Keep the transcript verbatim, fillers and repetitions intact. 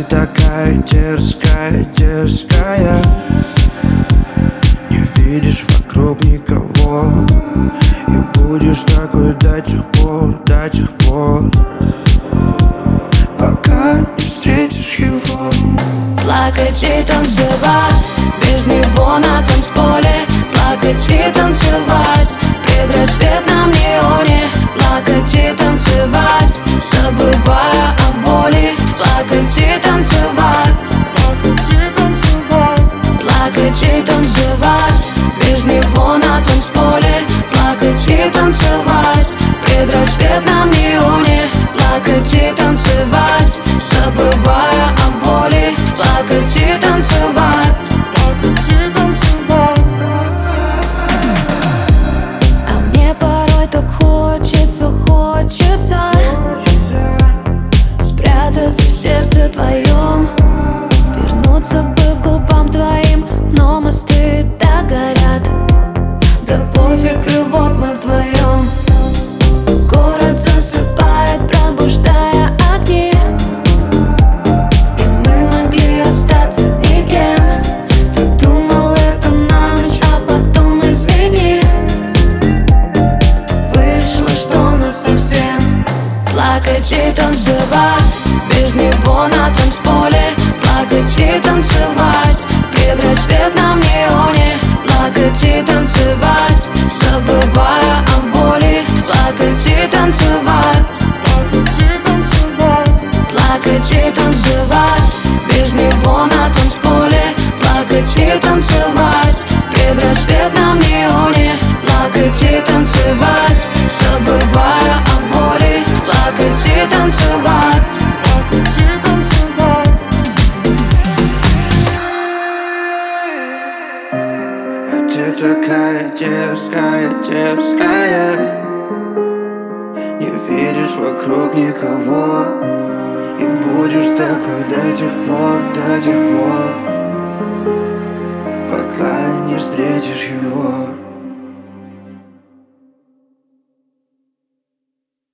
такая дерзкая, дерзкая. Не видишь вокруг никого, и будешь такой до тех пор, до тех пор, пока не встретишь его. Плакать и танцевать без него на танцполе. Плакать и танцевать в предрассветном неоне. Плакать и танцевать, забывая о боли. Плакать и танцевать, плакать и танцевать, плакать и танцевать без него на танцполе. Плакать и танцевать в предрассветном неоне. Плакать и танцевать, забывая о боли. Плакать и танцевать, плакать и танцевать. А мне порой так хочется, хочется спрятаться в сердце твоем, вернуться бы к губам твоим, но мосты так горят. Да пофиг, и вот мы вдвоем. Город засыпает, пробуждая огни, и мы могли остаться никем. Ты думал, это на ночь, а потом извини, вышло, что нас совсем. Плакать и танцевать без него на танцполе. Плакать и танцевать в предрассветном неоне. Плакать и танцевать, забывая о боли. Плакать и танцевать, плакать и танцевать, плакать и танцевать без него на танцполе. Плакать и танцевать в предрассветном неоне. Плакать и танцевать, забывая о боли. Плакать и танцевать, плакать и танцевать. А ты такая дерзкая, дерзкая. Не видишь вокруг никого, и будешь такой до тех пор, до тех пор, пока не встретишь его.